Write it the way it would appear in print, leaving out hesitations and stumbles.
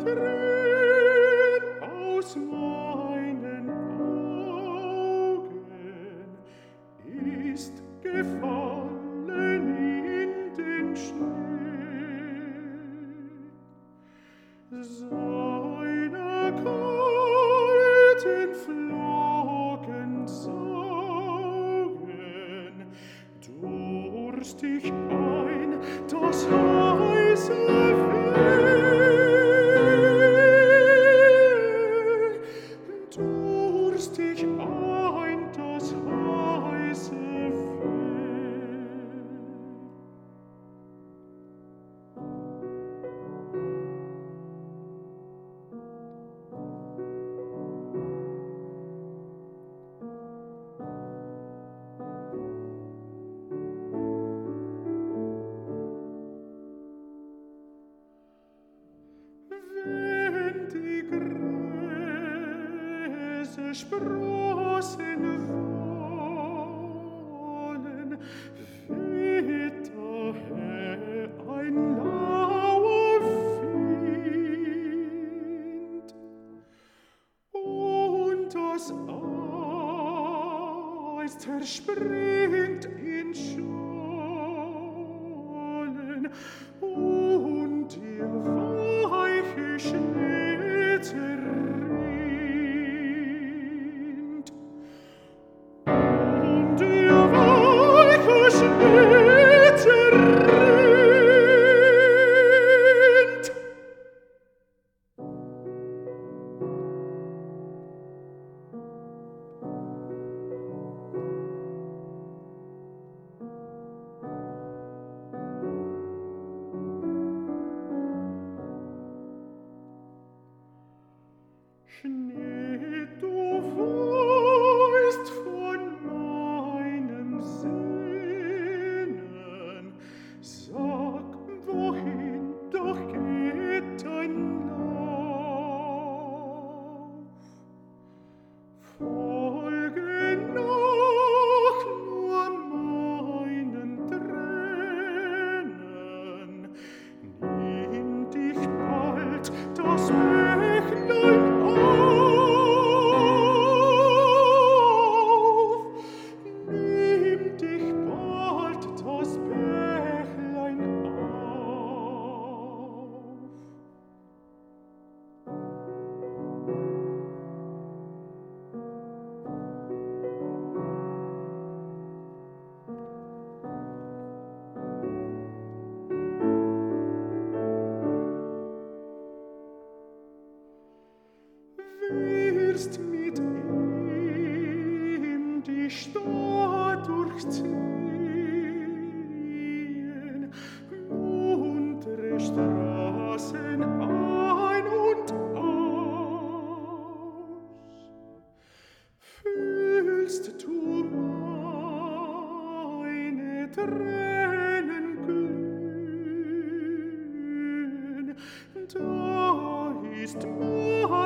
Tränen aus meinen Augen ist gefallen in den Schnee. Seine kalten Flocken saugen durstig ein das heiße Weh, durstig ein das heiße Weh. Wenn die Gräser sprossen wollen, weht daher ein lauer Wind, und das Eis zerspringt in Schollen, und der weiche Schnee zerrinnt. Und der weiche Schnee zerrinnt. Schnee, du weißt von meinem Sehnen, sag, wohin doch geht dein Lauf? Folge noch nur meinen Tränen, nimm dich bald das Bächlein auf, nimm dich bald das Bächlein auf. Wirst mit ihm die Stadt durchziehen, muntere Straßen ein und aus. Fühlst du meine Tränen glühen, da ist mein